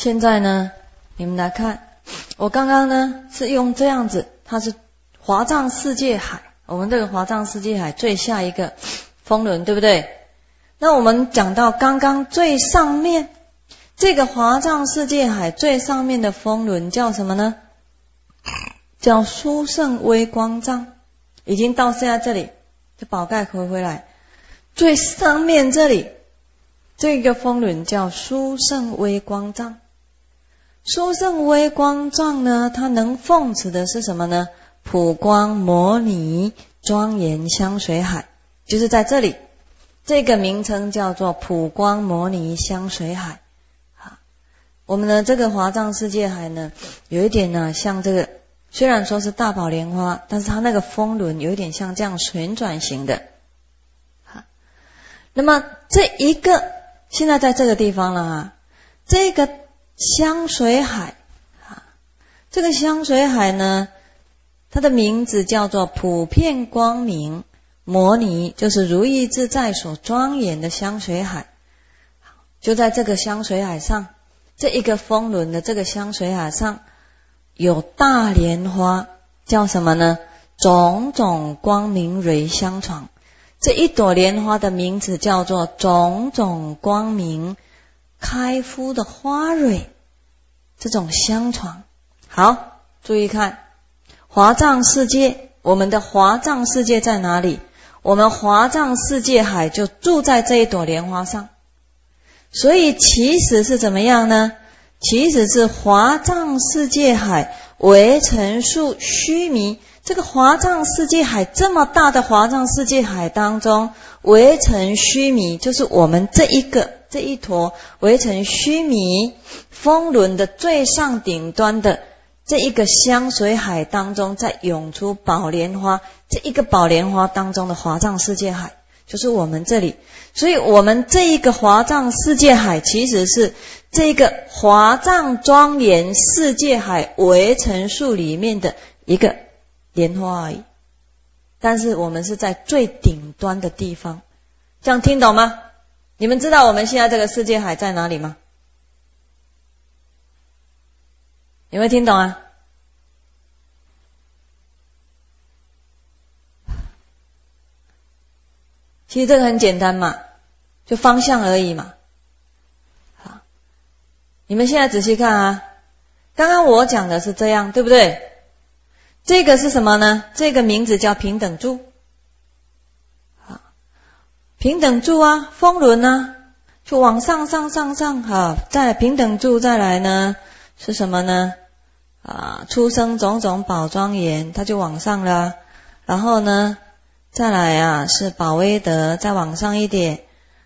现在呢，你们来看，我刚刚呢是用这样子，它是华藏世界海，我们这个华藏世界海最下一个风轮，对不对？那我们讲到刚刚最上面这个华藏世界海最上面的风轮叫什么呢？叫殊胜微光藏。已经到现在这里，这宝盖回来，最上面这里这个风轮叫殊胜微光藏。殊胜微光藏呢，它能奉持的是什么呢？普光摩尼庄严香水海，就是在这里，这个名称叫做普光摩尼香水海。我们的这个华藏世界海呢，有一点呢像这个，虽然说是大宝莲花，但是它那个风轮有一点像这样旋转型的。那么这一个现在在这个地方了啊，这个香水海这个香水海呢，它的名字叫做普遍光明摩尼，就是如意自在所庄严的香水海。就在这个香水海上，这一个风轮的这个香水海上有大莲花，叫什么呢？种种光明蕊香床。这一朵莲花的名字叫做种种光明开敷的花蕊，这种香床。好，注意看华藏世界，我们的华藏世界在哪里？我们华藏世界海就住在这一朵莲花上。所以其实是怎么样呢？其实是华藏世界海为陈述须弥，这个华藏世界海这么大的华藏世界海当中，为陈须弥就是我们这一坨为陈须弥风轮的最上顶端的这一个香水海当中，在涌出宝莲花，这一个宝莲花当中的华藏世界海就是我们这里。所以我们这一个华藏世界海其实是这个华藏庄严世界海围城数里面的一个莲花而已，但是我们是在最顶端的地方。这样听懂吗？你们知道我们现在这个世界海在哪里吗？有没有听懂啊？其实这个很简单嘛，就方向而已嘛。好，你们现在仔细看啊，刚刚我讲的是这样，对不对？这个是什么呢？这个名字叫平等柱。好，平等柱啊，风轮啊，就往上好，再来平等柱，再来呢是什么呢？出生种种宝庄严，它就往上了。然后呢再来是宝威德，再往上一点。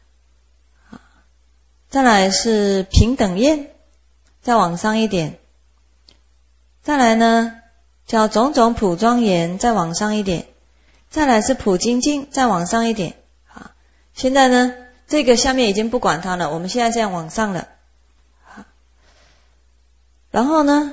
再来是平等焰，再往上一点。再来呢叫种种普庄严，再往上一点。再来是普精进，再往上一点。好，现在呢这个下面已经不管它了，我们现在这样往上了。好，然后呢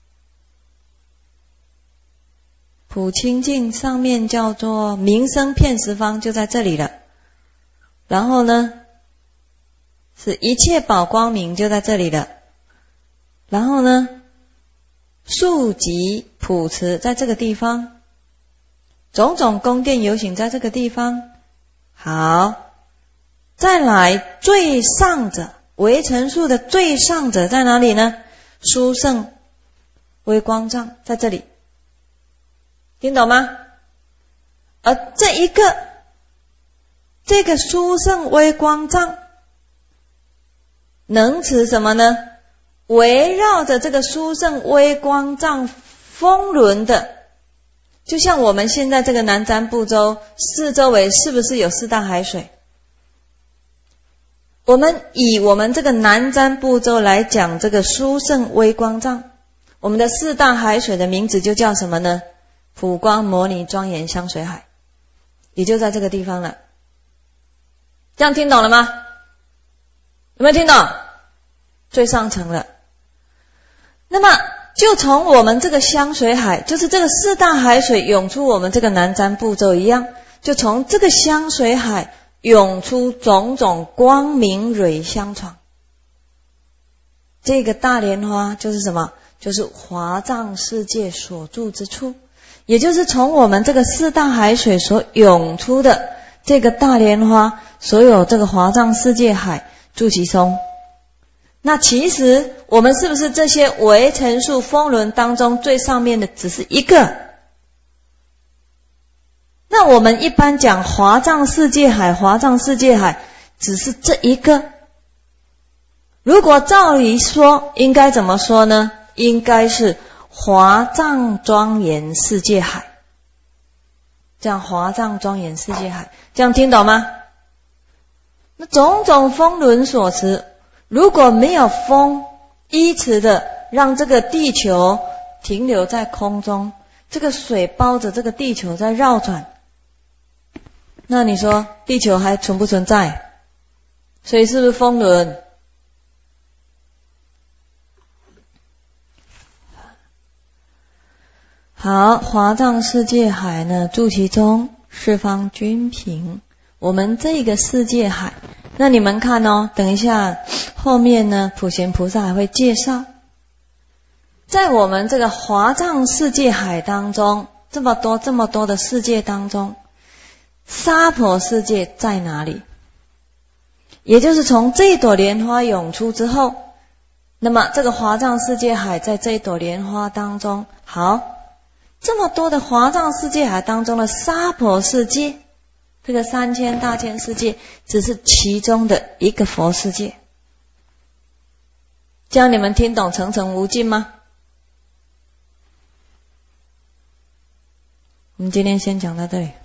普清净上面叫做名声遍十方，就在这里了。然后呢是一切宝光明，就在这里了。然后呢数级普持在这个地方，种种宫殿游行在这个地方。好，再来最上者，为陈数的最上者在哪里呢？殊胜微光藏在这里，听懂吗？而这个殊胜微光藏能持什么呢？围绕着这个殊胜微光藏风轮的，就像我们现在这个南瞻部洲四周围是不是有四大海水？我们以我们这个南瞻部洲来讲这个殊胜微光藏，我们的四大海水的名字就叫什么呢？普光摩尼庄严香水海，也就在这个地方了。这样听懂了吗？有没有听懂？最上层了。那么就从我们这个香水海，就是这个四大海水涌出我们这个南瞻部洲一样，就从这个香水海涌出种种光明蕊香床。 这个大莲花就是什么？就是华藏世界所住之处，也就是从我们这个四大海水所涌出的这个大莲花，所有这个华藏世界海住其中。那其实我们是不是这些微尘数风轮当中最上面的只是一个？那我们一般讲华藏世界海，华藏世界海只是这一个。如果照理说应该怎么说呢？应该是华藏庄严世界海，这样华藏庄严世界海，这样听懂吗？那种种风轮所持，如果没有风依持的让这个地球停留在空中，这个水包着这个地球在绕转，那你说地球还存不存在？所以是不是风轮？好，华藏世界海呢，住其中，四方均平。我们这个世界海，那你们看哦，等一下后面呢，普贤菩萨还会介绍，在我们这个华藏世界海当中，这么多的世界当中，娑婆世界在哪里？也就是从这一朵莲花涌出之后，那么这个华藏世界海在这一朵莲花当中，好。这么多的华藏世界海当中的娑婆世界，这个3000大千世界只是其中的一个佛世界。这样你们听懂层层无尽吗？我们今天先讲到这里。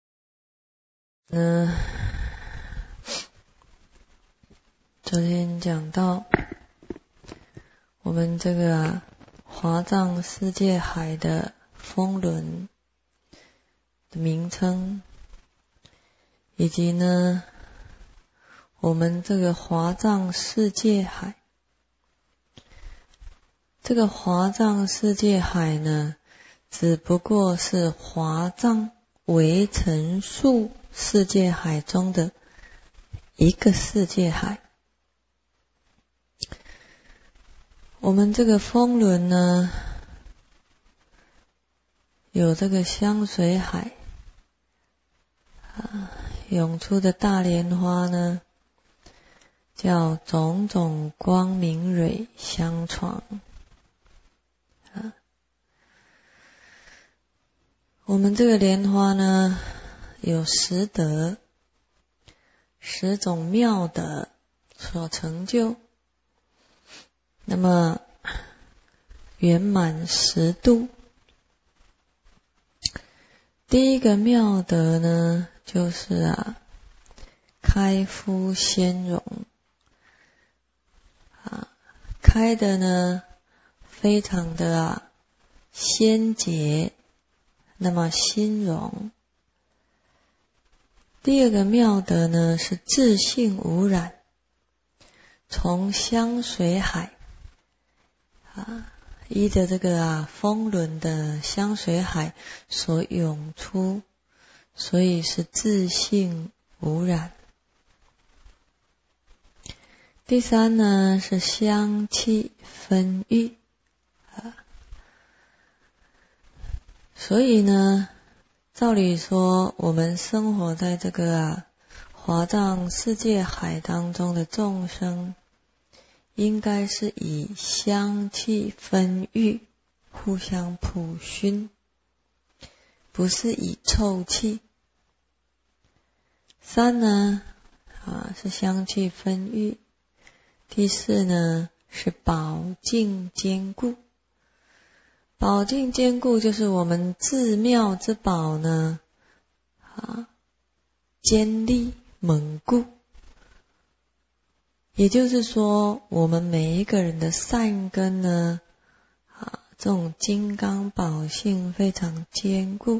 昨天讲到我们这个华藏世界海的风轮的名称，以及呢我们这个华藏世界海，这个华藏世界海呢只不过是华藏微尘数世界海中的一个世界海。我们这个风轮呢有这个香水海涌出的大莲花呢叫种种光明蕊相床我们这个莲花呢有10德10种妙德所成就，那么圆满10度。第一个妙德呢就是开敷鲜容开的呢非常的鲜洁，那么欣容。第二个妙德呢是自性无染，从香水海依着这个风轮的香水海所涌出，所以是自性无染。第三呢是香气分郁所以呢照理说我们生活在这个华藏世界海当中的众生，应该是以香气分郁互相普熏，不是以臭气。三呢是香气分郁。第四呢是宝镜坚固。宝镜坚固就是我们自妙之宝呢坚立稳固。也就是说我们每一个人的善根呢这种金刚宝性非常坚固。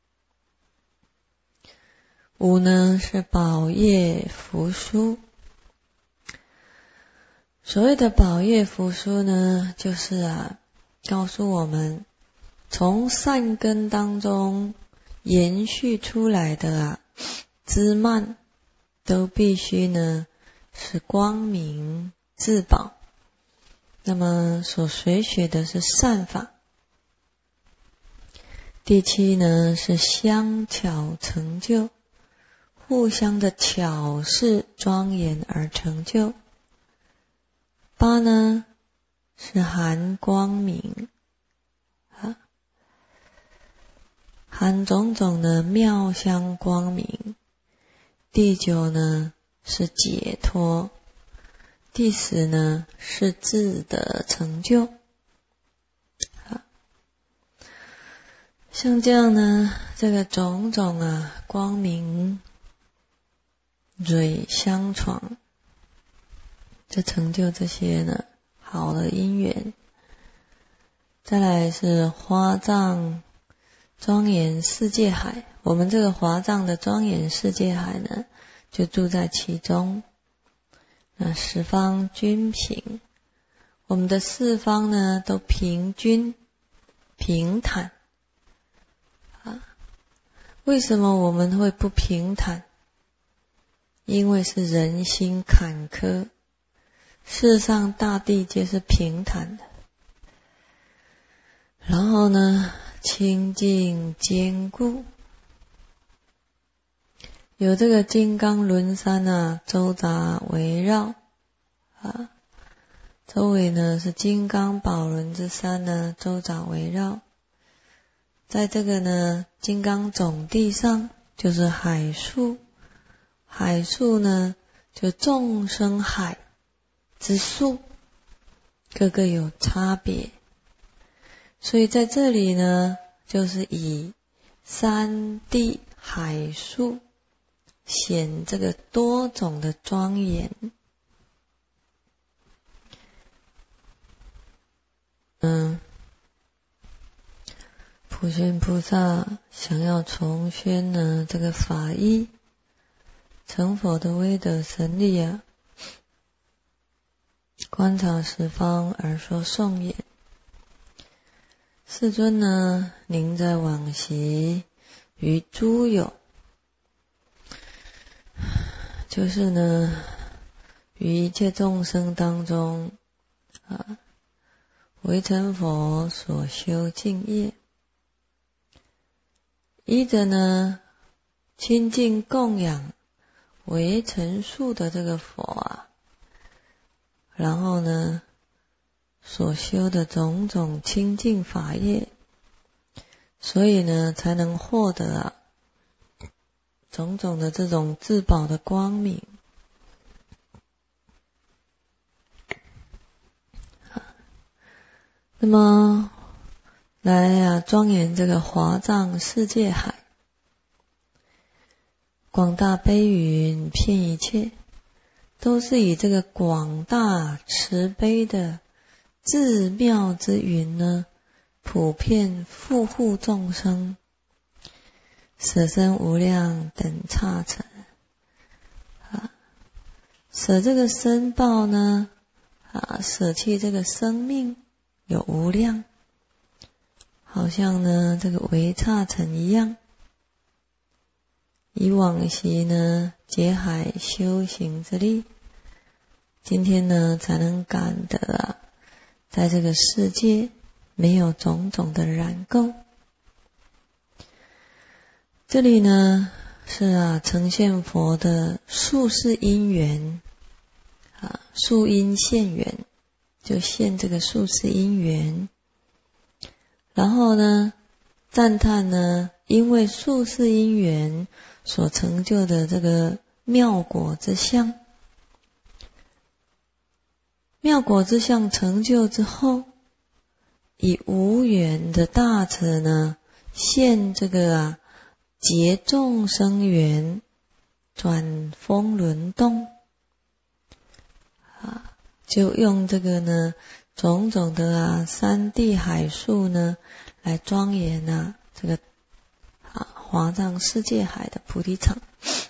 五呢是宝业福书。所谓的宝业福书呢就是告诉我们从善根当中延续出来的枝蔓都必须呢是光明自宝， 那么所随学的是善法。第七呢是相巧成就，互相的巧饰庄严而成就。八呢是含光明，含种种的妙香光明。第九呢是解脱，第十呢是自得成就。像这样呢，这个种种光明蕊相闯，就成就这些呢好的因缘。再来是华藏庄严世界海，我们这个华藏的庄严世界海呢，就住在其中。那十方均平，我们的四方呢都平均平坦。为什么我们会不平坦？因为是人心坎坷，世上大地皆是平坦的。然后呢，清净坚固，有这个金刚轮山周匝围绕周围呢是金刚宝轮之山呢周匝围绕。在这个呢金刚总地上就是海树，海树呢就众生海之树，各个有差别。所以在这里呢就是以山地海树显这个多种的庄严。普贤菩萨想要重宣呢这个法义，成佛的威德神力观察十方而说颂言。世尊呢，您在往昔于诸有，就是呢于一切众生当中为成佛所修净业，依着呢亲近供养为成数的这个佛然后呢所修的种种清净法业，所以呢才能获得种种的这种自宝的光明。那么来庄严这个华藏世界海，广大悲云遍一切，都是以这个广大慈悲的至妙之云呢，普遍护护众生，舍身无量等刹尘舍这个身报呢舍弃这个生命有无量，好像呢这个为刹尘一样。以往昔呢劫海修行之力，今天呢才能感得在这个世界没有种种的染垢。这里呢是呈现佛的宿世因缘宿因现缘，就现这个宿世因缘。然后呢赞叹呢因为宿世因缘所成就的这个妙果之相，妙果之相成就之后，以无缘的大慈呢现这个结众生缘，转风轮动就用这个呢种种的山地海树呢来庄严这个华藏世界海的菩提场。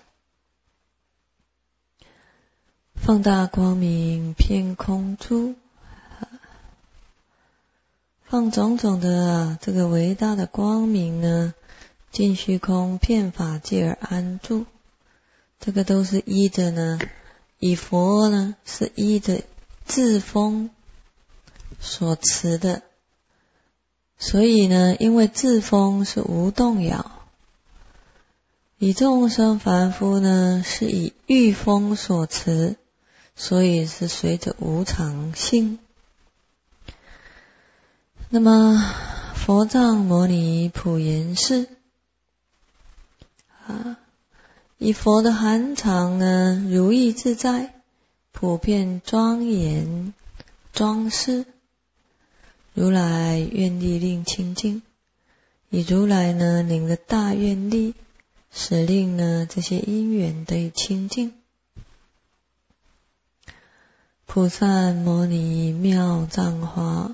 放大光明遍空诸，放种种的这个伟大的光明呢尽虚空遍法界而安住。这个都是依着呢以佛呢是依着自风所持的，所以呢，因为自风是无动摇，以众生凡夫呢是以欲风所持，所以是随着无常性。那么佛藏摩尼普贤士以佛的含藏呢如意自在，普遍庄严装饰，如来愿力令清净，以如来呢领的大愿力，使令呢这些因缘得以清净。普散摩尼妙藏花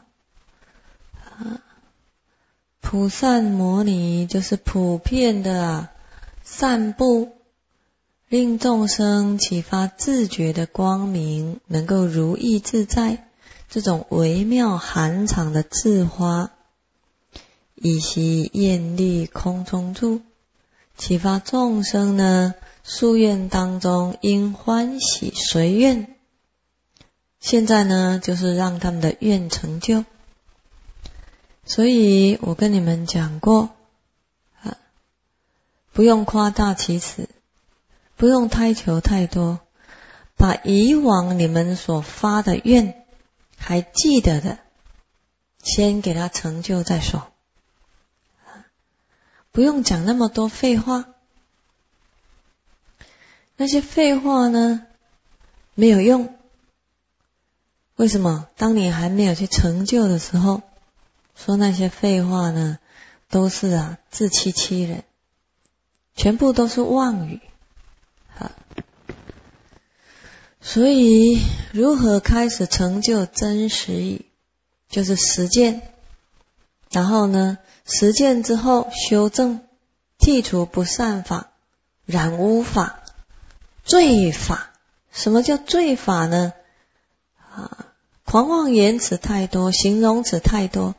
普散摩尼就是普遍的散布，令众生启发自觉的光明，能够如意自在，这种微妙含藏的智花，以习愿力空中住，启发众生呢夙愿当中应欢喜随愿，现在呢就是让他们的愿成就。所以我跟你们讲过不用夸大其词，不用贪求太多，把以往你们所发的愿还记得的，先给它成就再说，不用讲那么多废话。那些废话呢没有用，为什么？当你还没有去成就的时候，说那些废话呢都是自欺欺人，全部都是妄语。所以如何开始成就真实语，就是实践，然后呢实践之后修正，剔除不善法、染污法、罪法。什么叫罪法呢？狂妄言辞太多，形容词太多，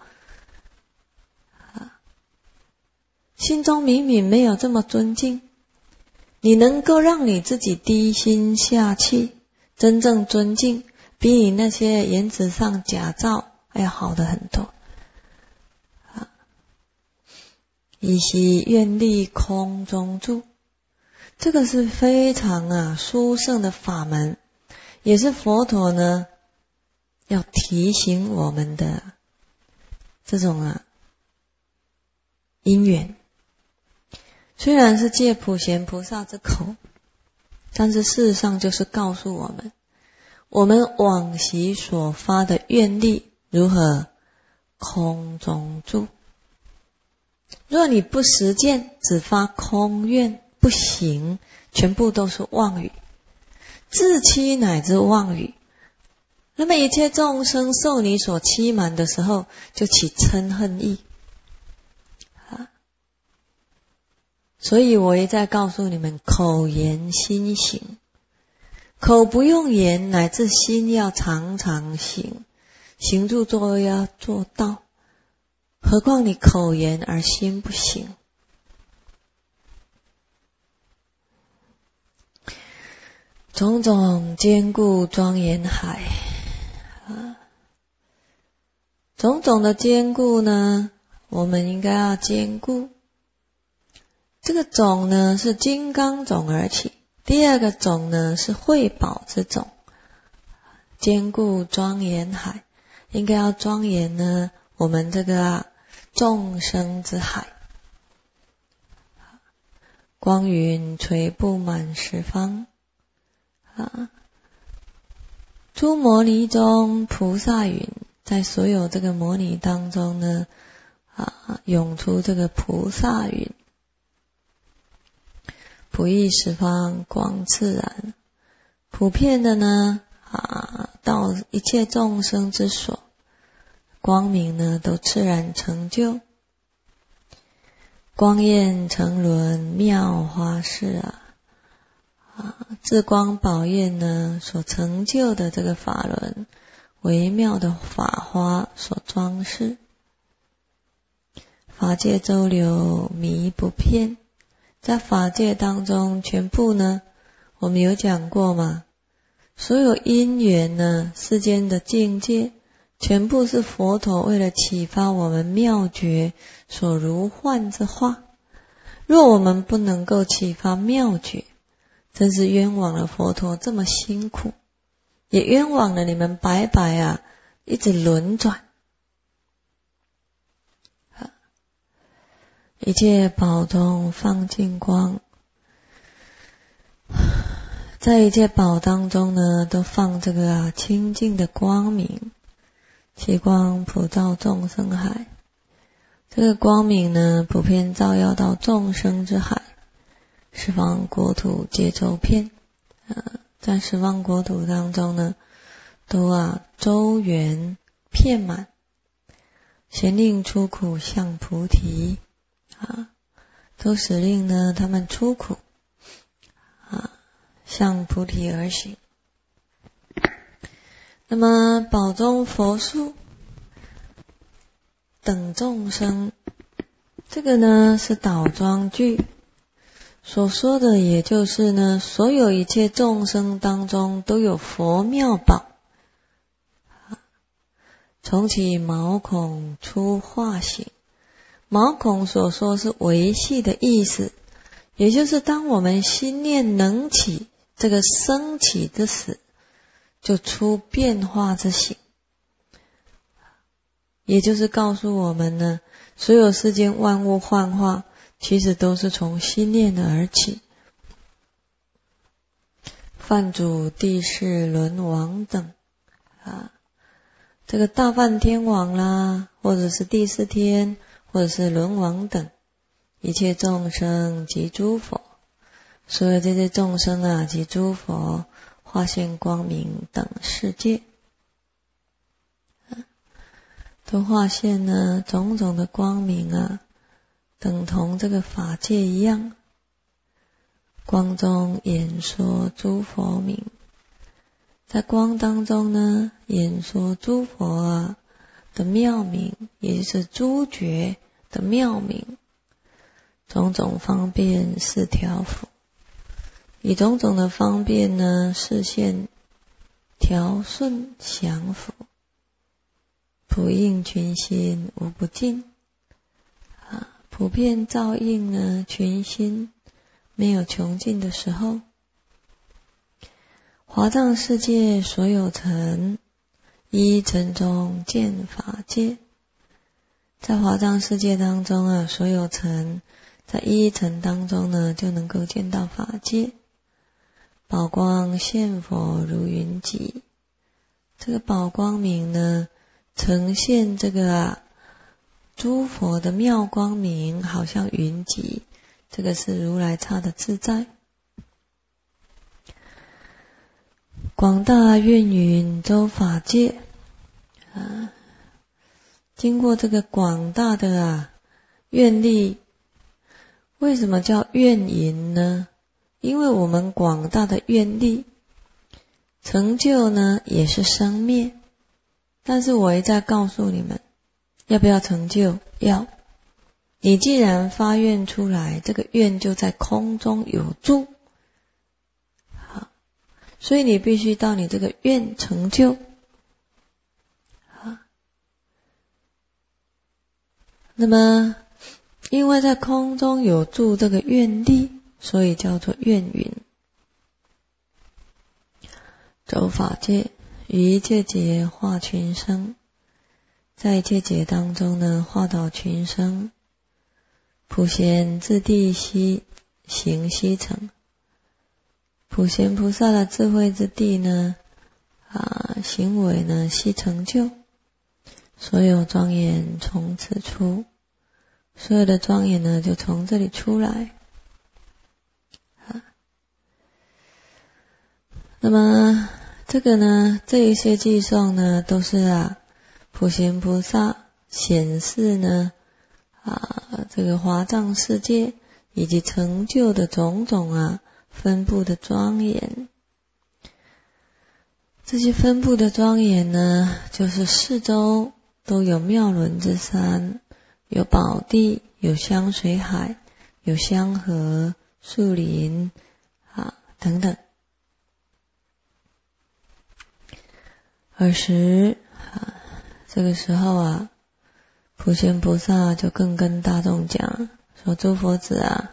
心中明明没有这么尊敬，你能够让你自己低心下气，真正尊敬，比你那些言辞上假造还要好的很多。以习愿力空中住，这个是非常殊胜的法门，也是佛陀呢要提醒我们的这种因缘。虽然是借普贤菩萨之口，但是事实上就是告诉我们，我们往昔所发的愿力如何空中住。若你不实践，只发空愿不行，全部都是妄语，自欺乃至妄语。那么一切众生受你所欺瞒的时候，就起嗔恨意。所以我一再告诉你们，口言心行，口不用言，乃至心要常常行，行住坐卧要做到，何况你口言而心不行。种种坚固庄严海种种的坚固呢，我们应该要坚固。这个种呢是金刚种而起，第二个种呢是慧宝之种。坚固庄严海，应该要庄严呢我们这个众生之海。光云垂布满十方诸摩尼中菩萨云，在所有这个摩尼当中呢涌出这个菩萨云，普益十方光自然，普遍的呢到一切众生之所，光明呢都自然成就。光焰成轮妙花事智光宝焰呢所成就的这个法轮，微妙的法花所装饰，法界周流迷不遍。在法界当中全部呢，我们有讲过嘛，所有因缘呢，世间的境界全部是佛陀为了启发我们妙觉所如幻之化。若我们不能够启发妙觉，真是冤枉了佛陀这么辛苦，也冤枉了你们白白一直轮转。一切宝中放净光，在一切宝当中呢，都放这个清净的光明，其光普照众生海。这个光明呢，普遍照耀到众生之海，十方国土皆周遍。在十方国土当中呢，都周圆遍满，咸令出苦向菩提。都使令呢他们出苦向菩提而行。那么宝中佛树等众生，这个呢是倒装句，所说的也就是呢，所有一切众生当中都有佛妙宝。从其毛孔出化形，毛孔所说是维系的意思，也就是当我们心念能起，这个升起之时，就出变化之形。也就是告诉我们呢，所有世间万物幻化，其实都是从心念而起。梵主、帝释、轮王等这个大梵天王啦，或者是第四天，或者是轮王等，一切众生及诸佛，所有这些众生及诸佛化现光明等世界，都化现呢种种的光明等同这个法界一样。光中演说诸佛名，在光当中呢演说诸佛的妙名，也就是诸觉的妙名，种种方便是调伏，以种种的方便呢示现调顺降伏，普应群心无不尽普遍照应呢群心没有穷尽的时候。华藏世界所有尘，一尘中见法界。在华藏世界当中所有尘，在一尘当中呢就能够见到法界。宝光现佛如云集，这个宝光明呢呈现这个诸佛的妙光明，好像云集，这个是如来刹的自在。广大愿云周法界经过这个广大的愿力。为什么叫愿引呢？因为我们广大的愿力成就呢也是生灭，但是我一再告诉你们，要不要成就？要。你既然发愿出来，这个愿就在空中有住，所以你必须到你这个愿成就。那么因为在空中有住这个愿力，所以叫做愿云。周法界于一切劫化群生，在一切劫当中呢化导群生。普贤自地悉行悉成，普贤菩萨的智慧之地呢行为呢悉成就，所有庄严从此出，所有的庄严呢就从这里出来。那么这个呢，这一些偈颂呢都是普贤菩萨显示呢这个华藏世界以及成就的种种分布的庄严。这些分布的庄严呢，就是四周都有妙轮之山，有宝地，有香水海，有香河、树林等等。尔时这个时候啊，普贤菩萨就更跟大众讲说：诸佛子啊，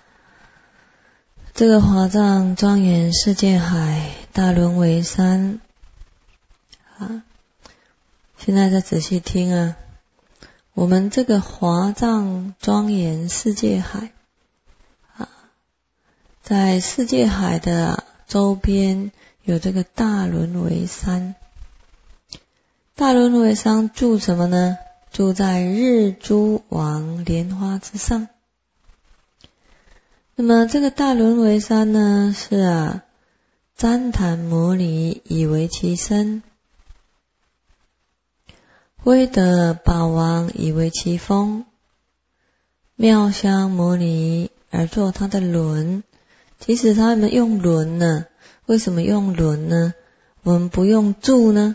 这个华藏庄严世界海，大轮为山啊。现在再仔细听啊，我们这个华藏庄严世界海啊，在世界海的周边有这个大轮为山。大轮为山住什么呢？住在日珠王莲花之上。那么这个大轮为山呢，是旃檀摩尼以为其身，威德宝王以为其峰，妙香摩尼而作他的轮。其实他们用轮呢，为什么用轮呢？我们不用柱呢？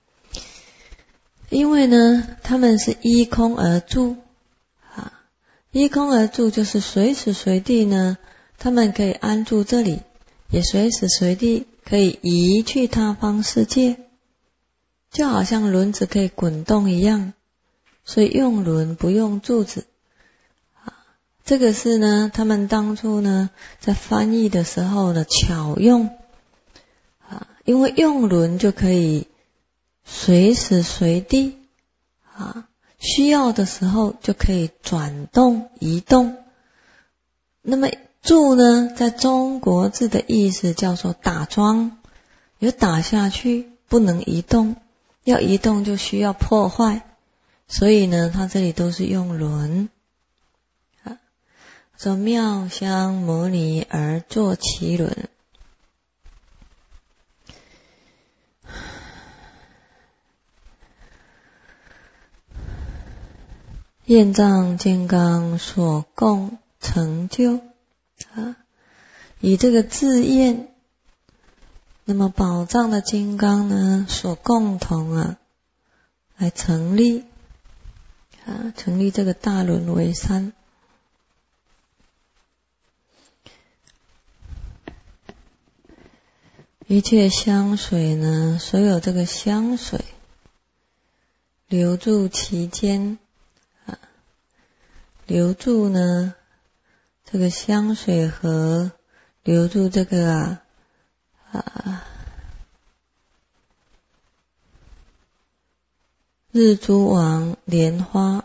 因为呢，他们是依空而住啊，依空而住就是随时随地呢，他们可以安住这里，也随时随地可以移去他方世界，就好像轮子可以滚动一样，所以用轮不用柱子啊。这个是呢，他们当初呢在翻译的时候呢巧用啊，因为用轮就可以随时随地啊，需要的时候就可以转动移动。那么柱呢，在中国字的意思叫做打桩，有打下去不能移动，要移动就需要破坏，所以呢，它这里都是用轮啊。说妙香摩尼而作其轮。焰藏金刚所共成就啊，以这个自焰，那么宝藏的金刚呢所共同来成立啊，成立这个大轮为山。一切香水呢，所有这个香水留住其间啊，留住呢这个香水和留住这个日珠王莲花。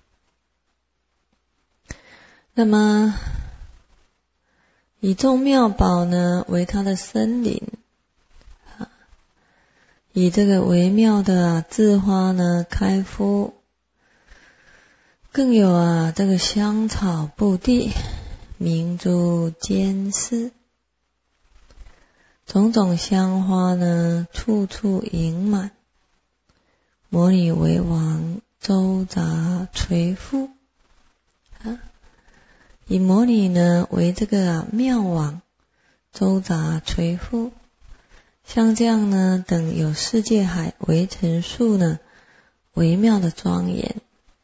那么以众妙宝呢为它的森林啊，以这个微妙的智花呢开敷，更有这个香草布地，明珠坚饰，种种香花呢处处盈满，摩尼为王，周匝垂覆啊，以摩尼呢为这个妙王，周匝垂覆，像这样呢等有世界海为陈述呢，微妙的庄严。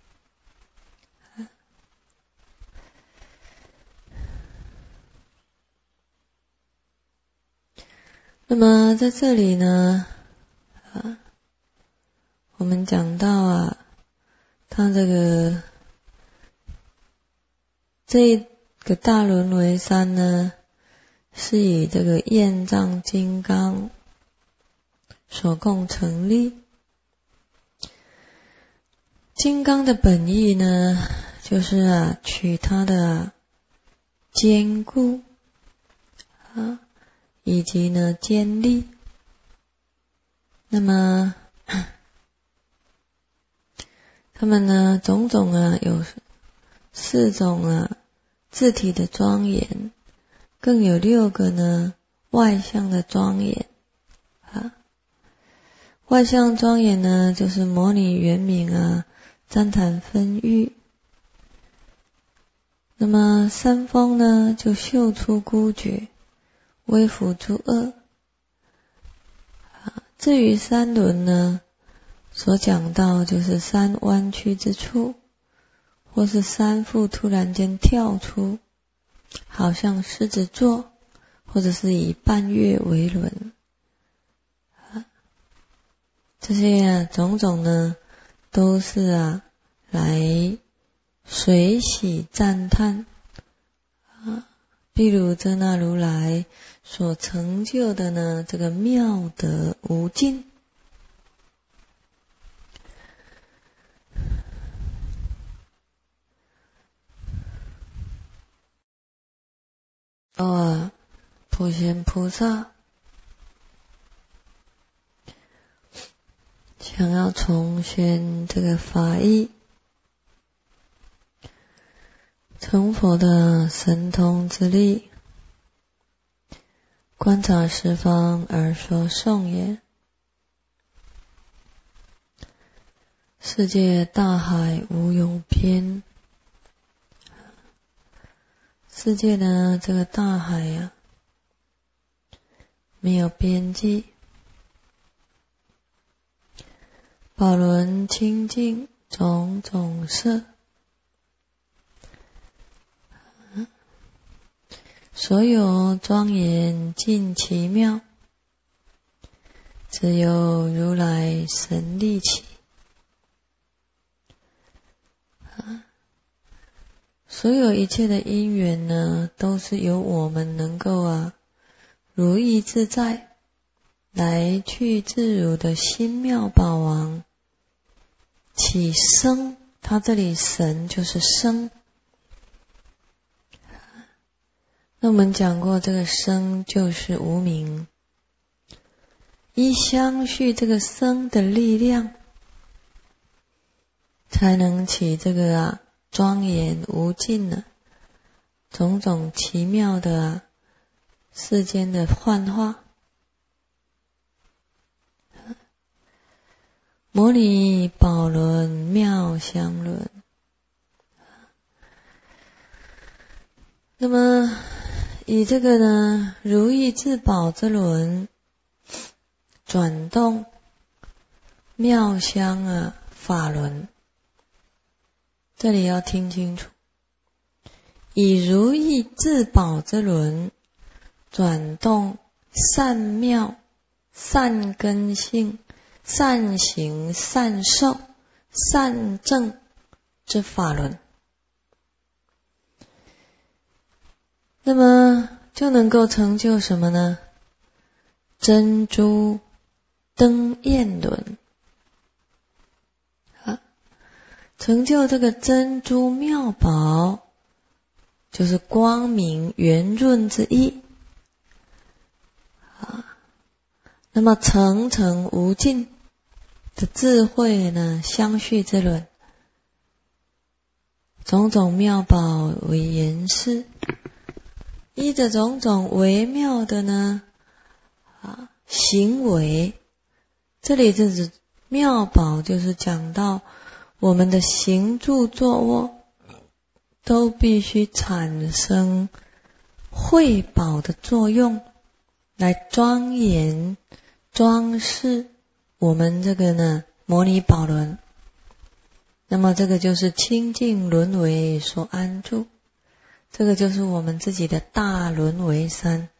那么在这里呢我们讲到它这个大轮为山呢，是以这个焰藏金刚所共成立。金刚的本意呢，就是取它的坚固以及呢坚立。那么他们呢种种有4种自体的庄严，更有6个呢外相的庄严外相庄严呢就是摩尼圆明旃檀分玉。那么3峰呢就秀出孤绝，微服诸恶至于3轮呢，所讲到就是3弯曲之处，或是3腹突然间跳出，好像狮子座，或者是以半月为轮这些种种呢都是来随喜赞叹譬如遮那如来所成就的呢，这个妙德无尽。普贤菩萨想要重宣这个法义，成佛的神通之力，观察十方而说颂言：世界大海无有边。世界呢，这个大海没有边际。宝轮清净种种色，所有庄严尽其妙，只有如来神力起。所有一切的因缘呢，都是由我们能够如意自在，来去自如的心妙宝王起生。他这里神就是生。那我们讲过，这个生就是无明，依相续这个生的力量，才能起这个庄严无尽的种种奇妙的世间的幻化。摩尼宝轮妙香轮。那么以这个呢如意至宝之轮转动妙香法轮，这里要听清楚，以如意至宝之轮转动善妙、善根性、善行、善受、善正之法轮，那么就能够成就什么呢？珍珠灯焰轮，成就这个珍珠妙宝，就是光明圆润之意。那么层层无尽的智慧呢，相续之轮，种种妙宝为言示，依着种种微妙的呢行为。这里就是妙宝，就是讲到我们的行住坐卧都必须产生慧宝的作用，来庄严装饰我们这个呢摩尼宝轮。那么这个就是清净轮为所安住，这个就是我们自己的大轮为山。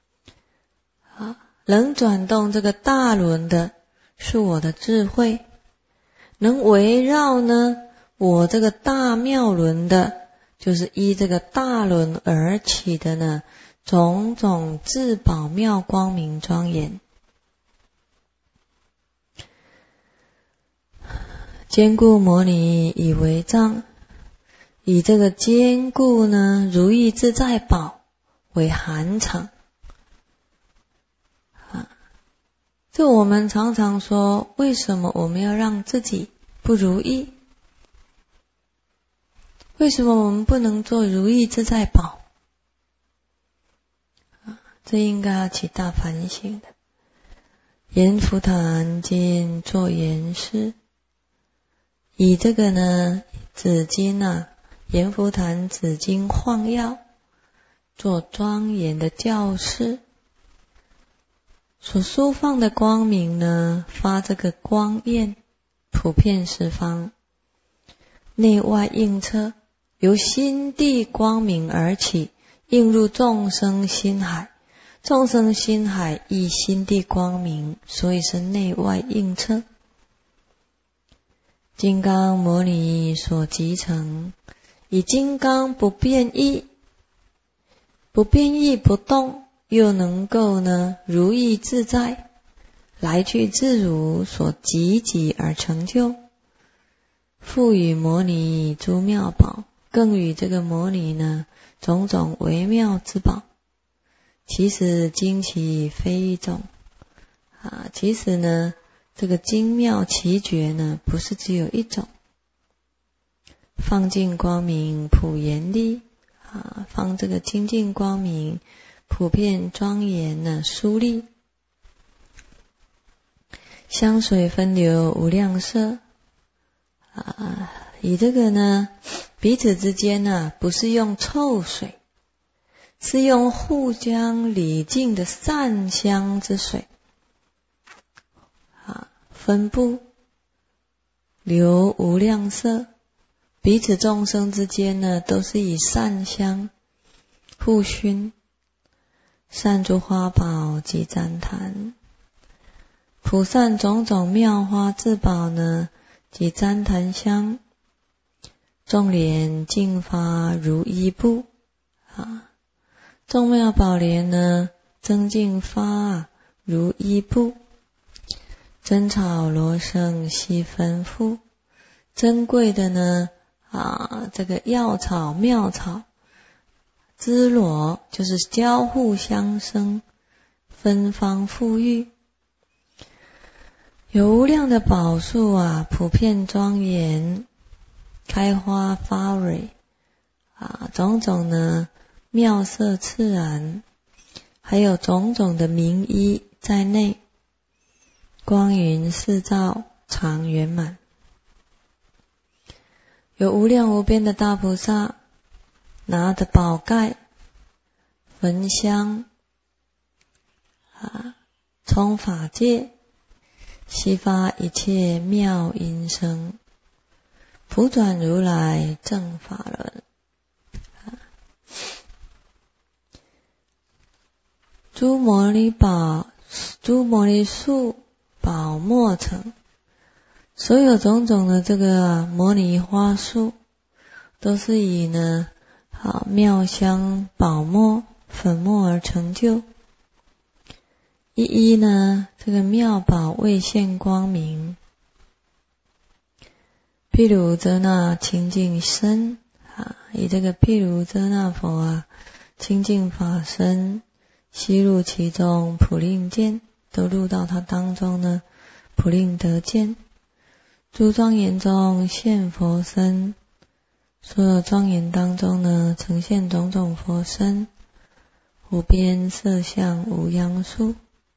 能转动这个大轮的是我的智慧，能围绕呢我这个大妙轮的，就是依这个大轮而起的呢种种至宝妙光明庄严。坚固摩尼以为障，以这个坚固呢如意自在宝为涵场。这我们常常说，为什么我们要让自己不如意？为什么我们不能做如意自在宝？这应该要起大反省的。阎浮檀今作言示，以这个呢紫金阎浮檀紫金晃耀，做庄严的教示。所输放的光明呢，发这个光焰，普遍十方，内外应彻，由心地光明而起，映入众生心海。众生心海亦心地光明，所以是内外应彻。 金刚摩尼所集成，以金刚不变异，不变异不动，又能够呢如意自在，来去自如所集集而成就，赋予摩尼诸妙宝，更与这个摩尼呢种种微妙之宝。其实精奇非一种其实呢这个精妙奇绝呢不是只有一种。放净光明普严丽放这个清净光明普遍庄严呢殊丽。香水分流无量色以这个呢彼此之间呢不是用臭水，是用互相礼敬的善香之水分布流无量色，彼此众生之间呢都是以善香互熏，善诸花宝及旃檀，普散种种妙花至宝呢及旃檀香，众莲净发如衣布众妙宝莲呢增净发如衣布，真草罗生悉分付，珍贵的呢这个药草妙草枝罗就是交互相生，芬芳馥郁。有无量的宝树普遍庄严，开花发蕊种种呢妙色自然，还有种种的名医在内，光云四照常圆满。有无量无边的大菩萨拿着宝盖焚香充法界，悉发一切妙音声，普转如来正法轮。诸摩尼树宝末层，所有种种的这个摩尼花树都是以呢妙香宝末粉末而成就，一一呢这个妙宝未现光明。毗卢遮那清净身以这个毗卢遮那佛清净法身悉入其中，普令见都入到它当中呢，普令得见。诸庄严中现佛身，所有庄严当中呢呈现种种佛身，无边色相无央数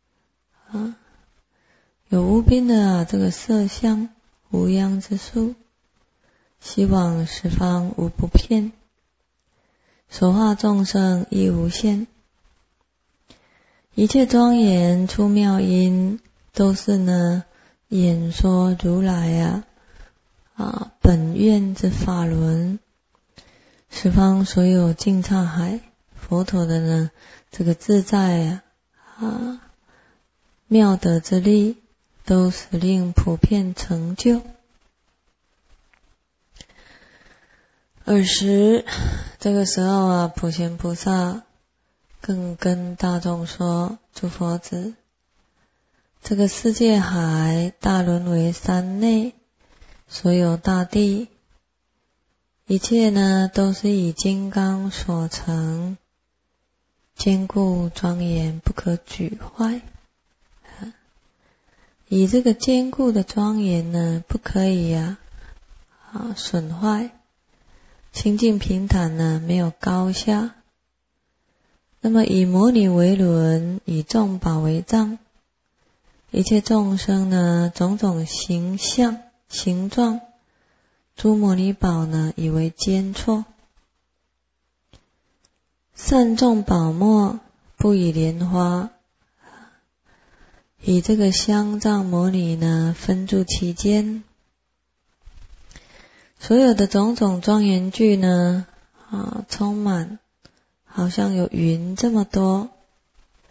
有无边的这个色相无央之数，悉往十方无不遍，所化众生亦无限。一切庄严出妙音，都是呢演说如来本愿之法轮，十方所有净刹海佛陀的呢这个自在妙德之力，都使令普遍成就。这个时候普贤菩萨更跟大众说：诸佛子，这个世界海大轮为三内，所有大地一切呢都是以金刚所成，坚固庄严不可举坏。以这个坚固的庄严呢不可以损坏，清净平坦呢没有高下。那么以摩尼为轮，以众宝为藏，一切众生呢种种形象形状，诸摩尼宝呢以为坚绰。善众宝末不以莲花，以这个香藏摩尼呢分住其间。所有的种种庄严具呢充满，好像有云这么多。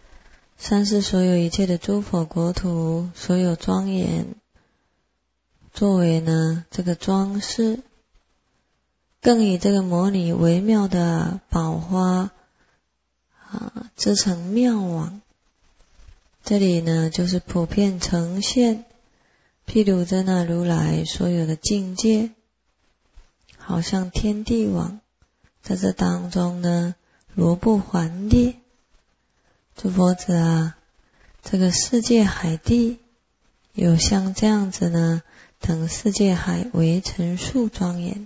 三世所有一切的诸佛国土，所有庄严作为呢这个装饰，更以这个摩尼微妙的宝花织成妙网。这里呢就是普遍呈现，譬如在那如来所有的境界，好像天地网，在这当中呢罗布环列。诸佛子啊，这个世界海地有像这样子呢等世界海为陈述庄严。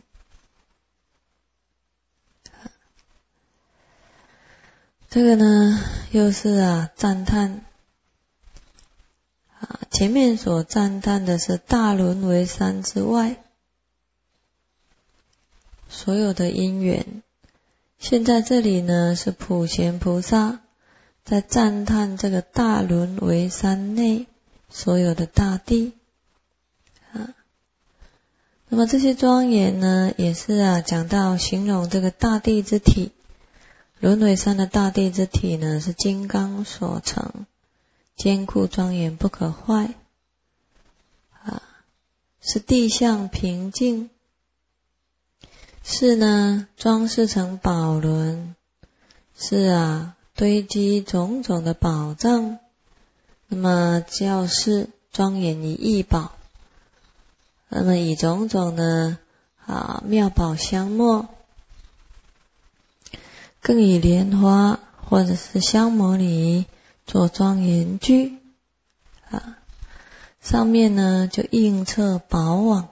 这个呢又是赞叹前面所赞叹的是大轮为山之外所有的因缘，现在这里呢是普贤菩萨在赞叹这个大轮为山内所有的大地那么这些庄严呢也是讲到形容这个大地之体，轮为山的大地之体呢是金刚所成，坚固庄严不可坏是地相平静，是呢装饰成宝轮，是堆积种种的宝藏，那么教示庄严以异宝，那么以种种的妙宝相没，更以莲花或者是香摩尼做庄严具上面呢就映彻宝网。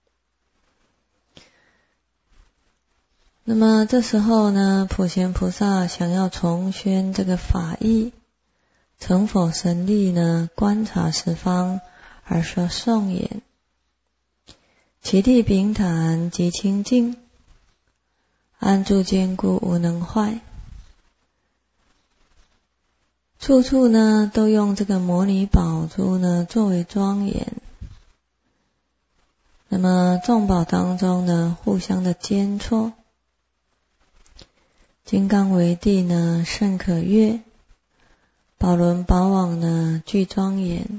那么这时候呢普贤菩萨想要重宣这个法义，成佛神力呢观察十方而说颂言，其地平坦极清净，安住坚固无能坏，处处呢都用这个摩尼宝珠呢作为庄严。那么众宝当中呢互相的间错，金刚为地呢甚可悦，宝轮宝网呢具庄严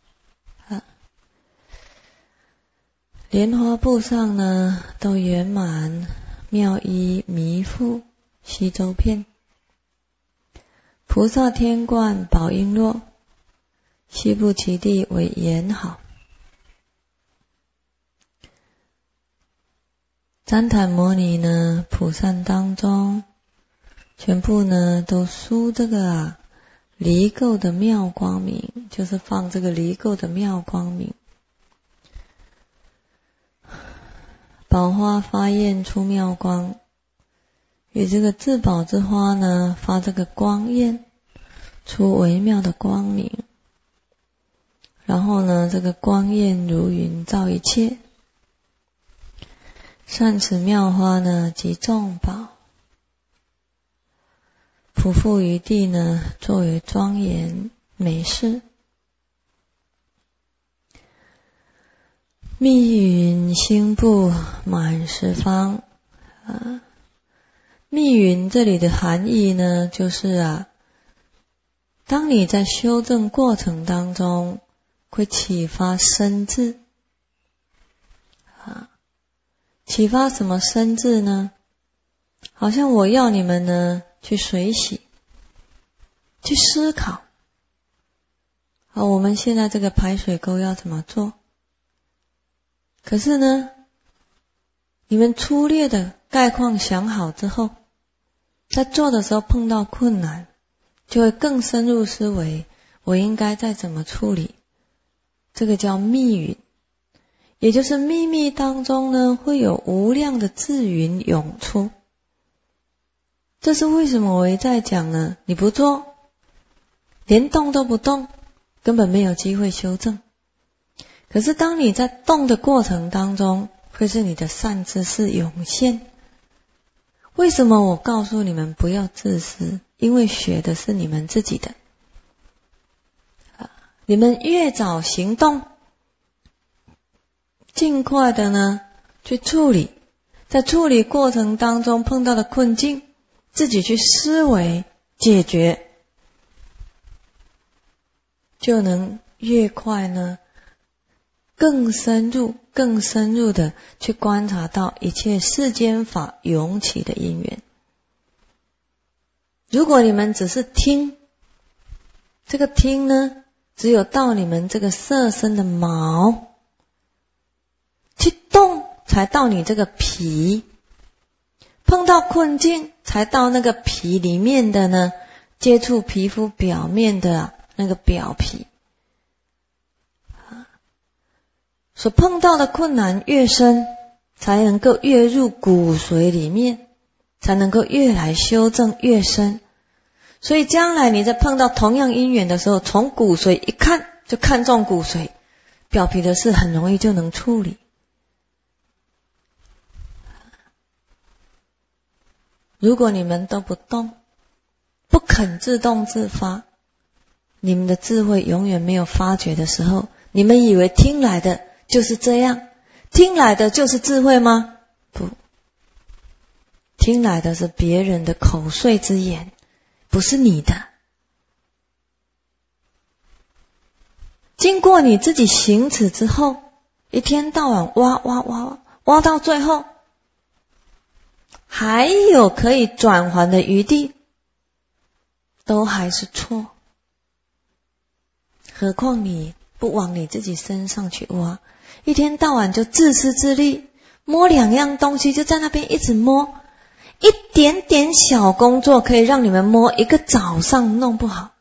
莲花布上呢都圆满妙衣弥覆西周遍，菩萨天冠宝璎珞，悉布其地为严好。旃檀摩尼呢普散当中，全部呢都输这个离垢的妙光明，就是放这个离垢的妙光明。宝花发焰出妙光，与这个至宝之花呢发这个光焰，出微妙的光明。然后呢这个光焰如云照一切，善持妙花呢即众宝，匍匐于地呢作为庄严美事。密云星布满十方密云这里的含义呢就是当你在修正过程当中会启发深智启发什么深智呢？好像我要你们呢去水洗，去思考我们现在这个排水沟要怎么做，可是呢你们粗略的概况想好之后，在做的时候碰到困难，就会更深入思维我应该再怎么处理。这个叫密云，也就是秘密当中呢会有无量的智云涌出。这是为什么我一再讲呢？你不做，连动都不动，根本没有机会修正。可是当你在动的过程当中，会是你的善知识涌现。为什么我告诉你们不要自私？因为学的是你们自己的你们越早行动，尽快的呢去处理，在处理过程当中碰到的困境，自己去思维解决，就能越快呢更深入更深入的去观察到一切世间法涌起的因缘。如果你们只是听，这个听呢，只有到你们这个色身的毛去动，才到你这个皮，碰到困境才到那个皮里面的呢，接触皮肤表面的那个表皮。所碰到的困难越深，才能够越入骨髓里面，才能够越来修正越深。所以将来你在碰到同样因缘的时候，从骨髓一看就看中骨髓，表皮的事很容易就能处理。如果你们都不动，不肯自动自发，你们的智慧永远没有发觉的时候，你们以为听来的就是这样，听来的就是智慧吗？不，听来的是别人的口碎之言，不是你的。经过你自己行持之后，一天到晚挖到最后，还有可以转还的余地，都还是错。何况你不往你自己身上去挖，一天到晚就自私自利，摸两样东西就在那边一直摸，一点点小工作可以让你们摸一个早上弄不好，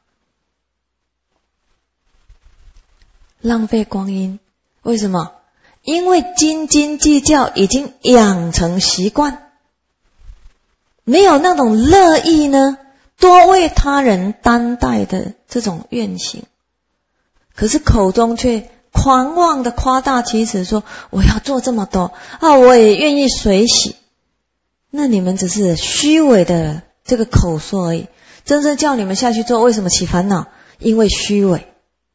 浪费光阴。为什么？因为斤斤计较已经养成习惯，没有那种乐意呢，多为他人担待的这种愿行，可是口中却狂妄的夸大其词，说我要做这么多啊，我也愿意随喜。那你们只是虚伪的这个口说而已，真正叫你们下去做，为什么起烦恼？因为虚伪。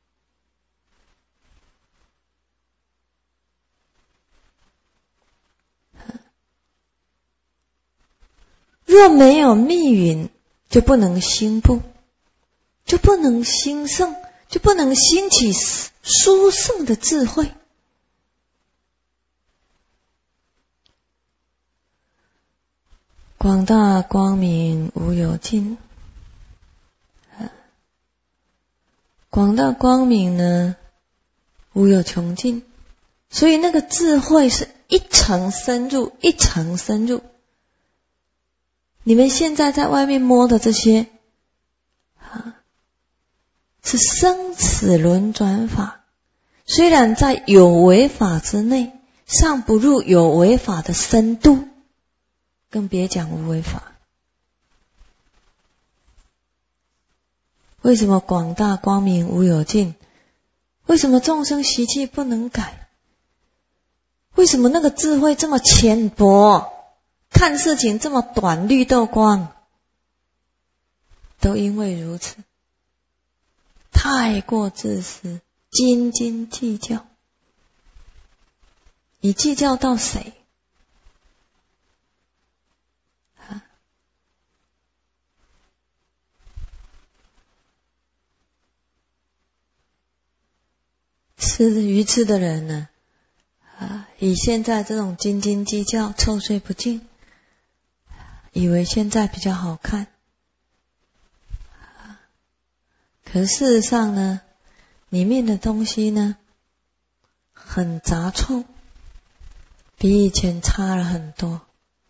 若没有密云，就不能兴布，就不能兴盛，就不能兴起殊胜的智慧。广大光明无有尽，广大光明呢，无有穷尽，所以那个智慧是一层深入，一层深入。你们现在在外面摸的这些，是生死轮转法，虽然在有为法之内，尚不入有为法的深度，更别讲无为法。为什么广大光明无有尽？为什么众生习气不能改？为什么那个智慧这么浅薄？看事情这么短，绿豆光，都因为如此，太过自私，斤斤计较。你计较到谁？吃鱼吃的人呢，以现在这种斤斤计较、臭睡不净，以为现在比较好看，可是事实上呢，里面的东西呢，很杂臭，比以前差了很多。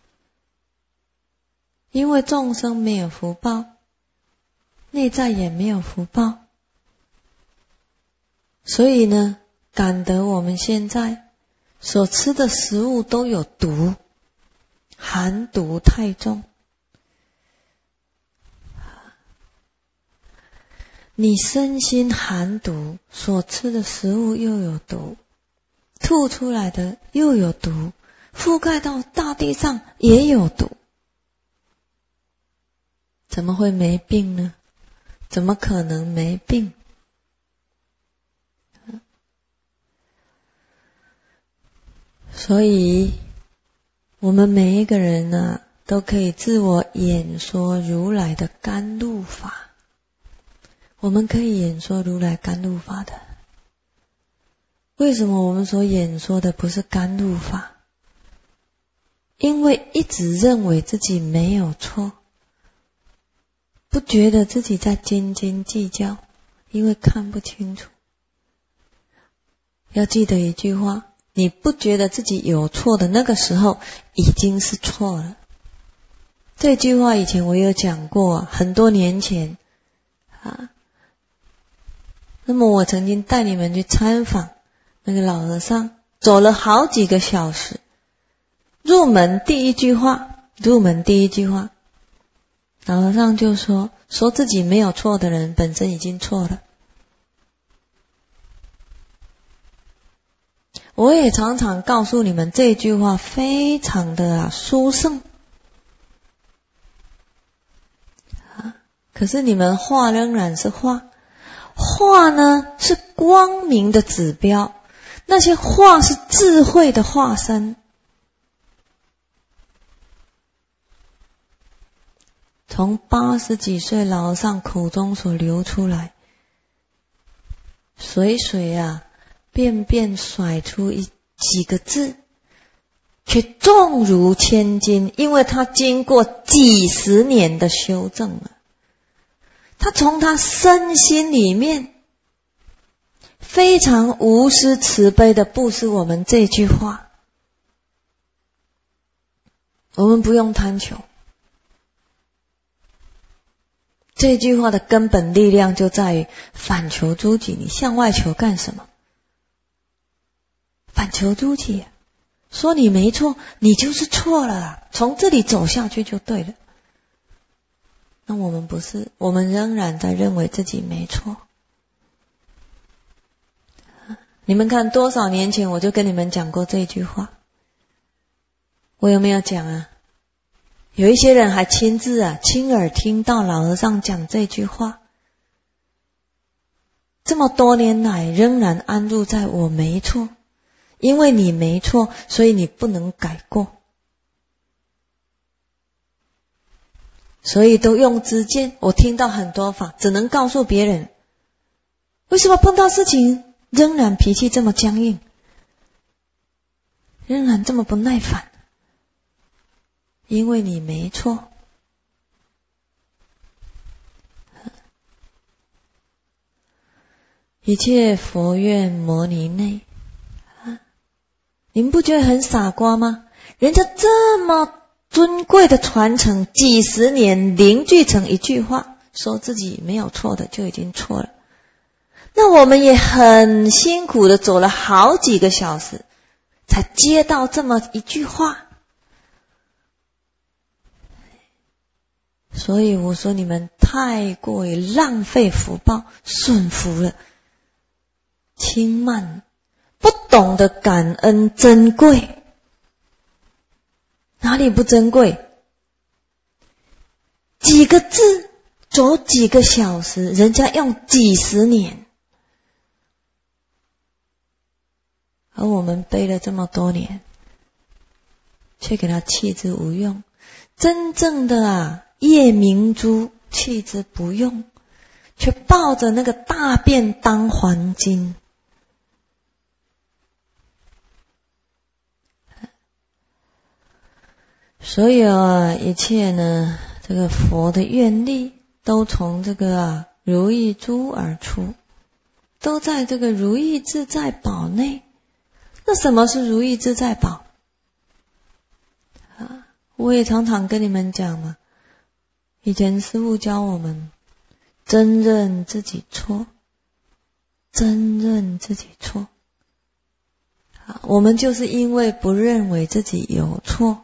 因为众生没有福报，内在也没有福报，所以呢，感得我们现在所吃的食物都有毒，寒毒太重。你身心寒毒，所吃的食物又有毒，吐出来的又有毒，覆盖到大地上也有毒，怎么会没病呢？怎么可能没病？所以我们每一个人呢，都可以自我演说如来的甘露法。我们可以演说如来甘露法的， 为什么我们所演说的不是甘露法？因为一直认为自己没有错，不觉得自己在斤斤计较，因为看不清楚。要记得一句话，你不觉得自己有错的那个时候已经是错了。这句话以前我有讲过，很多年前那么我曾经带你们去参访那个老和尚，走了好几个小时。入门第一句话，老和尚就说自己没有错的人本身已经错了。我也常常告诉你们，这句话非常的殊胜可是你们画仍然是画呢是光明的指标，那些画是智慧的化身。从80几岁老和尚口中所流出来，水便便甩出几个字，却重如千斤，因为他经过几十年的修正了。他从他身心里面非常无私慈悲的布施我们这句话。我们不用贪求，这句话的根本力量就在于反求诸己。你向外求干什么？反求诸己，说你没错，你就是错了，从这里走下去就对了。那我们不是，我们仍然在认为自己没错。你们看多少年前我就跟你们讲过这句话，我有没有讲啊？有一些人还亲耳听到老和尚讲这句话，这么多年来仍然安住在我没错，因为你没错，所以你不能改过，所以都用知见。我听到很多法，只能告诉别人，为什么碰到事情仍然脾气这么僵硬，仍然这么不耐烦？因为你没错。一切佛愿摩尼内，你们不觉得很傻瓜吗？人家这么尊贵的传承，几十年凝聚成一句话，说自己没有错的就已经错了。那我们也很辛苦的走了好几个小时，才接到这么一句话。所以我说你们太过于浪费福报，损福了，轻慢，不懂得感恩珍贵。哪里不珍贵？几个字走几个小时，人家用几十年，而我们背了这么多年，却给他弃之无用。真正的夜明珠弃之不用，却抱着那个大便当黄金。所以一切呢，这个佛的愿力都从这个如意珠而出，都在这个如意自在宝内。那什么是如意自在宝？我也常常跟你们讲嘛，以前师父教我们真认自己错，真认自己错。我们就是因为不认为自己有错，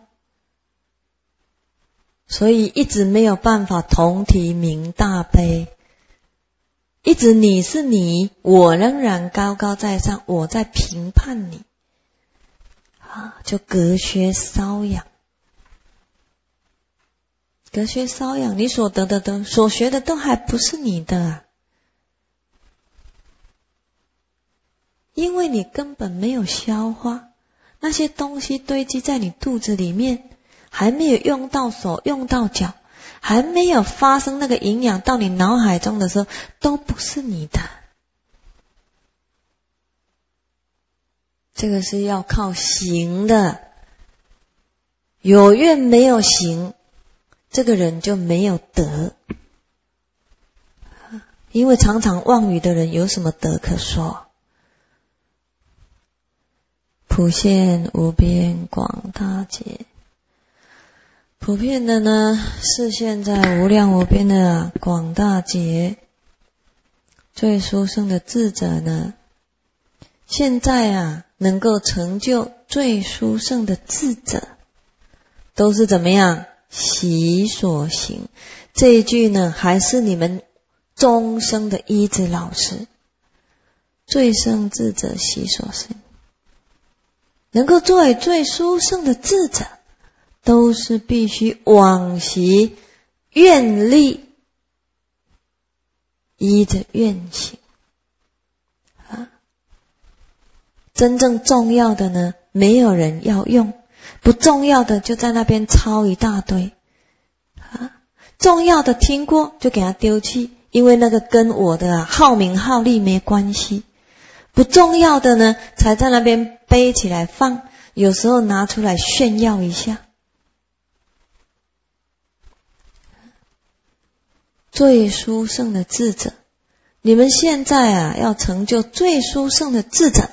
所以一直没有办法同体明大悲，一直你是你，我仍然高高在上，我在评判你，就隔靴搔痒。隔靴搔痒，你所得的所学的都还不是你的因为你根本没有消化，那些东西堆积在你肚子里面，还没有用到手用到脚，还没有发生那个营养到你脑海中的时候，都不是你的。 这个是要靠行的，有愿没有行，这个人就没有德。因为常常妄语的人有什么德可说？普现无边广大劫，普遍的呢是现在无量无边的广大劫。最殊胜的智者呢，现在能够成就最殊胜的智者，都是怎么样？习所行。这一句呢，还是你们终生的医治老师。最胜智者习所行，能够作为最殊胜的智者，都是必须往习愿力，依着愿行。真正重要的呢，没有人要用，不重要的就在那边抄一大堆。重要的听过就给它丢弃，因为那个跟我的好名好利没关系。不重要的呢，才在那边背起来放，有时候拿出来炫耀一下。最殊胜的智者，你们现在要成就最殊胜的智者，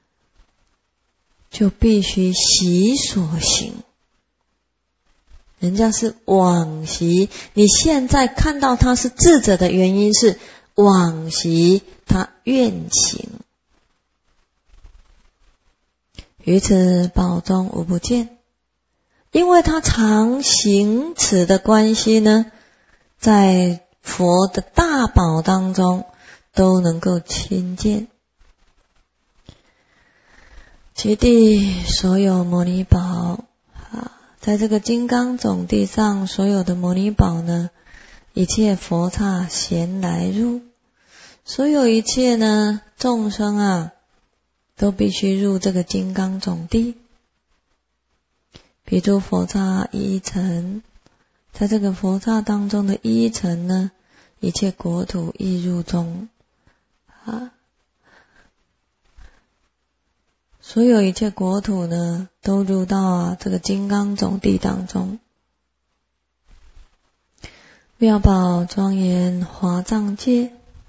就必须习所行。人家是往习，你现在看到他是智者的原因是往习他愿行。于此宝中无不见，因为他常行持的关系呢，在佛的大宝当中都能够亲见。其地所有摩尼宝，在这个金刚总地上所有的摩尼宝呢，一切佛刹咸来入，所有一切呢众生都必须入这个金刚总地。比诸佛刹一尘，在这个佛刹当中的一尘呢，一切国土亦入中。所有一切国土呢，都入到这个金刚总地当中。妙宝庄严华藏界，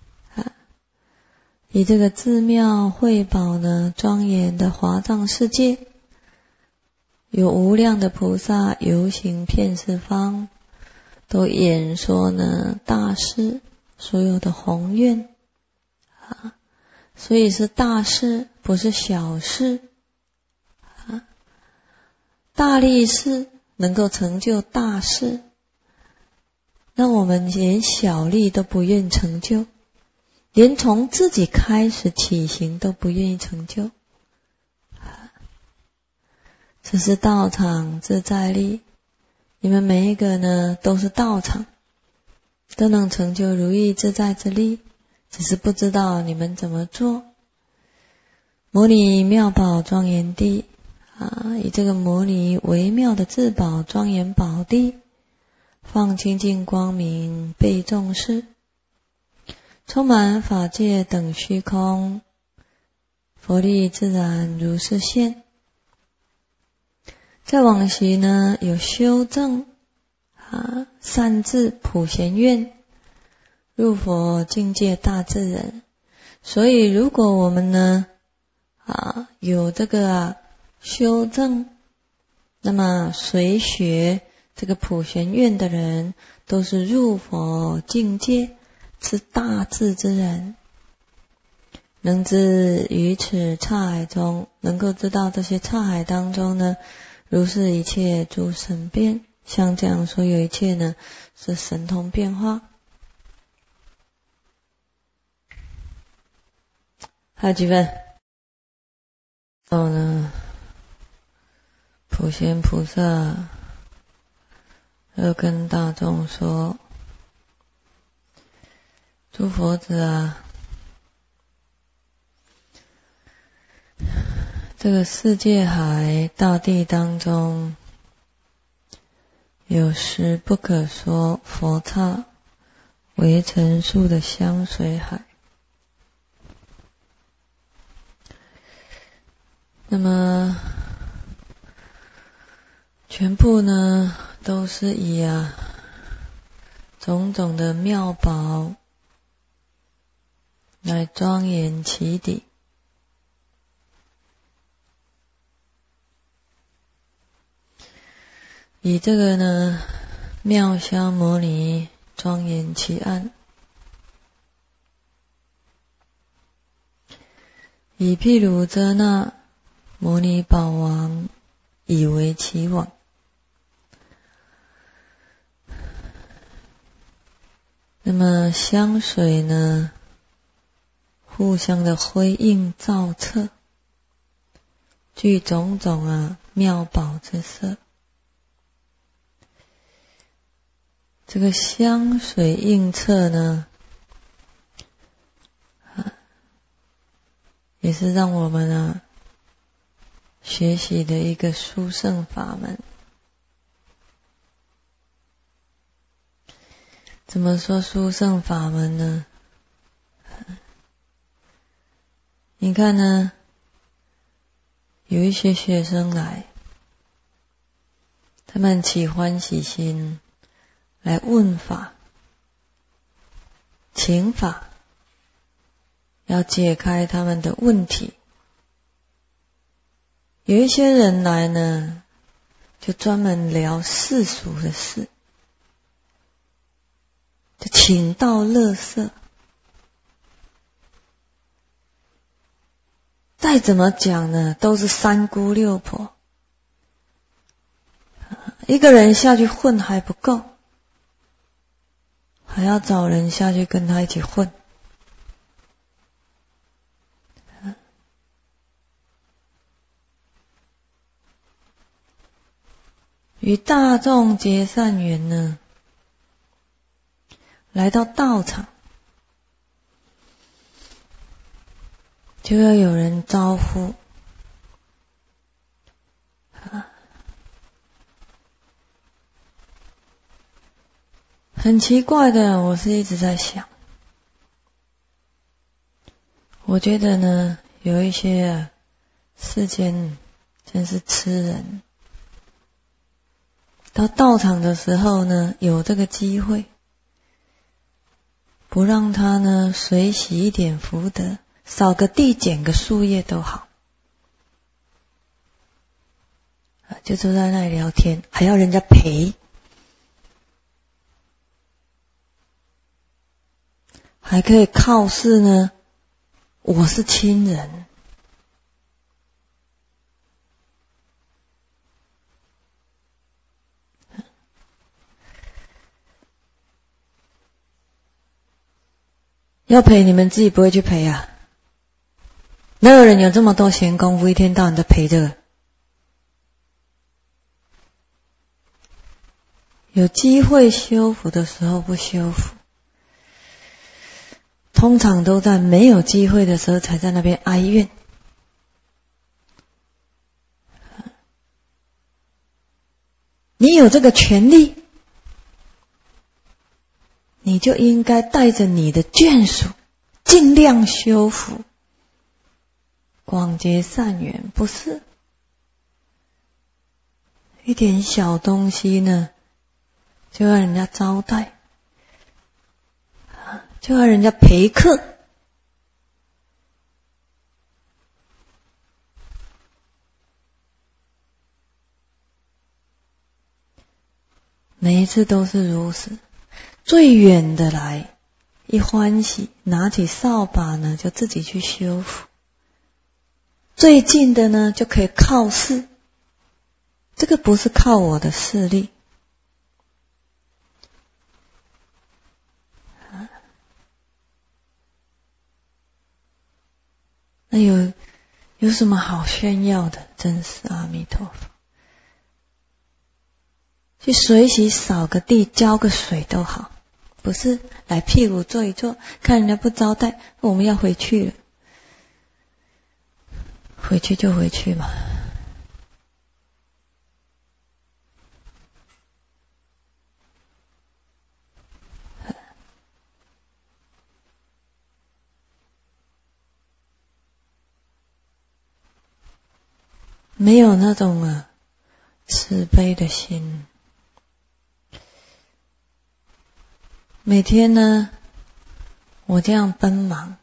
以这个自妙慧宝呢，庄严的华藏世界，有无量的菩萨游行遍四方，都演说呢大事，所有的宏愿所以是大事，不是小事大力士能够成就大事，那我们连小力都不愿成就，连从自己开始起行都不愿意成就。这是道场自在力，你们每一个呢都是道场，都能成就如意自在之力，只是不知道你们怎么做。摩尼妙宝庄严地以这个摩尼微妙的至宝庄严宝地，放清净光明被众视，充满法界等虚空，佛力自然如是现。在往昔呢，有修正善智普贤愿，入佛境界大智人。所以如果我们呢有这个修正，那么随学这个普贤愿的人，都是入佛境界是大智之人，能知于此刹海中，能够知道这些刹海当中呢，如是一切诸神变，像这样所有一切呢是神通变化。还有几分？然后呢，普贤菩萨要跟大众说，诸佛子这个世界海大地当中，有时不可说佛刹为成数的香水海。 那么全部呢都是以种种的妙宝来庄严其底。以这个呢妙香摩尼庄严其岸，以譬如遮那摩尼宝王以为其网。那么香水呢互相的辉映照彻，具种种妙宝之色。这个香水映彻呢也是让我们学习的一个殊胜法门。怎么说殊胜法门呢？你看呢，有一些学生来，他们起欢喜心来问法请法，要解开他们的问题。有一些人来呢，就专门聊世俗的事，就请到垃圾。再怎么讲呢，都是三姑六婆，一个人下去混还不够，还要找人下去跟他一起混。与大众结善缘呢，来到道场就要有人招呼。很奇怪的，我是一直在想，我觉得呢，有一些世间真是痴人，到道场的时候呢，有这个机会，不让他呢随喜一点福德，扫个地捡个树叶都好，就坐在那里聊天，还要人家陪，还可以靠事呢，我是亲人。要陪你们自己不会去陪啊？哪有人有这么多闲工夫，一天到晚在陪这个？有机会修福的时候不修福，通常都在没有机会的时候才在那边哀怨。你有这个权利，你就应该带着你的眷属尽量修福，广结善缘，不是一点小东西呢就要人家招待，就要人家陪客。每一次都是如此，最远的来一欢喜，拿起扫把呢就自己去修福，最近的呢就可以靠事，这个不是靠我的势力。那有什么好炫耀的？真是阿弥陀佛。去随喜扫个地，浇个水都好，不是来屁股坐一坐，看人家不招待，我们要回去了，回去就回去嘛。 没有那种慈悲的心。每天呢，我这样奔忙，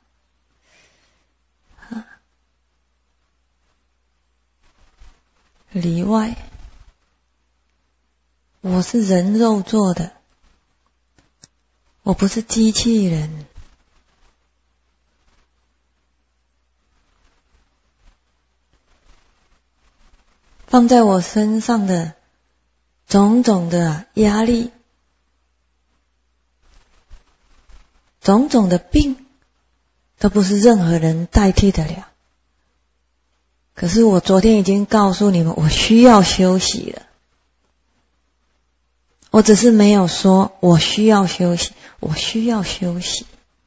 里外，我是人肉做的，我不是机器人。放在我身上的种种的压力，种种的病，都不是任何人代替得了。可是我昨天已经告诉你们，我需要休息了。我只是没有说我需要休息，我需要休息。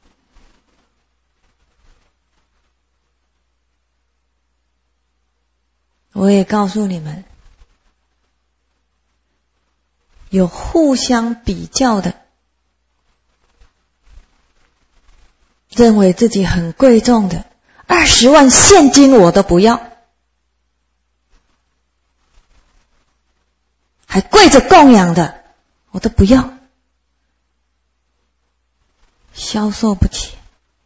我也告诉你们，有互相比较的，认为自己很贵重的，20万现金我都不要，还跪着供养的我都不要，消受不起。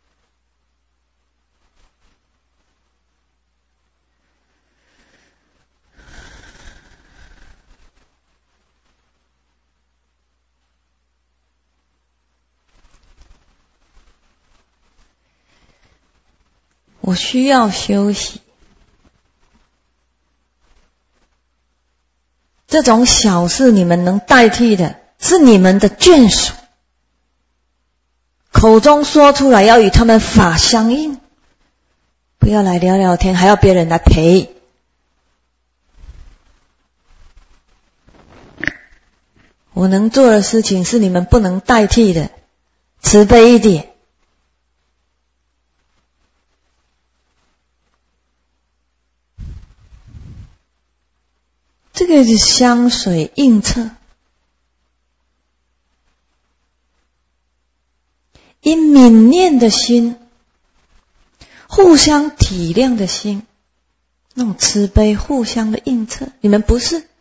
我需要休息。这种小事你们能代替的，是你们的眷属。口中说出来要与他们法相应，不要来聊聊天，还要别人来陪。我能做的事情是你们不能代替的，慈悲一点。这个是相随应测，因泯念的心，互相体谅的心，那种慈悲互相的应测，你们不是。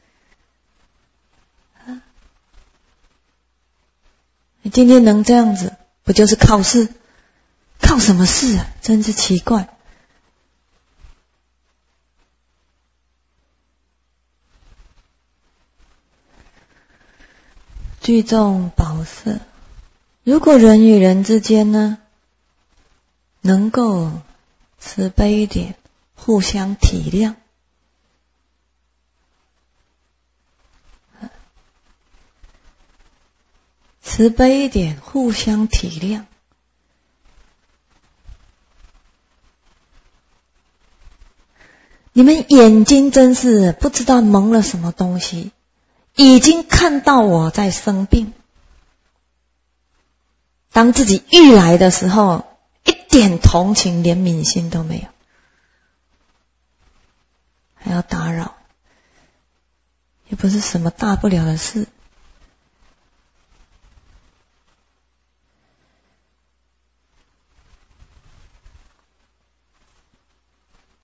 你今天能这样子，不就是靠事？靠什么事啊？真是奇怪。聚众宝色，如果人与人之间呢，能够慈悲一点，互相体谅，慈悲一点，互相体谅，你们眼睛真是不知道蒙了什么东西，已经看到我在生病。当自己欲来的时候，一点同情怜悯心都没有，还要打扰，也不是什么大不了的事。